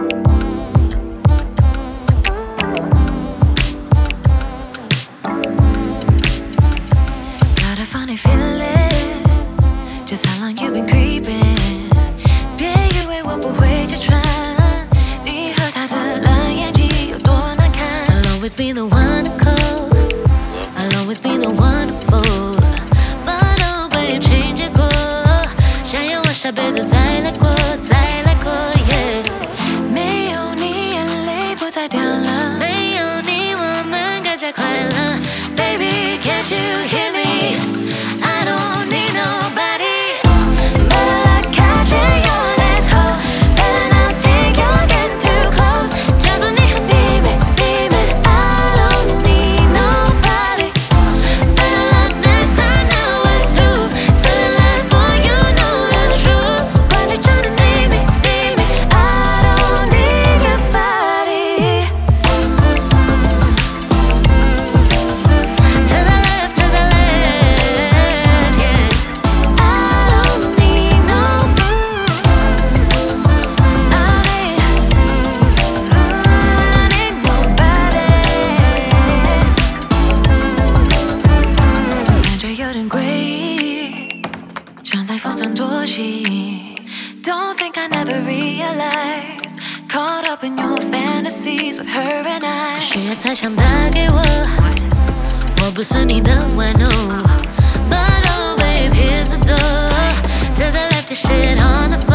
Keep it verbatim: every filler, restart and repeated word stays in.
Got a funny feeling, just how long you been creeping？ 别以为我不会揭穿你和他的蓝眼睛有多难看。I'll always be the one to call, I'll always be the one to fold. But no babe， 情结果，想要我下辈子再来过，再来过。Yeah， 没有你眼泪不再掉了，没有你我们更加快乐。Baby can't you hear me？I don't need nobody, but I like catching your legs hold. Better not think you're getting too close. Just when you need me, need me. I don't need nobody. Better luck next time now we're through. Spilling lies, boy, you know the truth. When you're trying to need me, need me. I don't need your body. To the left, to the left, yeah. I don't need no. I need, ooh, I need nobody. 感觉有点诡异，像在逢场作戏。Don't think I never realized, caught up in your fantasies with her and I. 需要才想打给我，我不是你的玩偶。But oh babe, here's the door. To the left, your shit on the floor.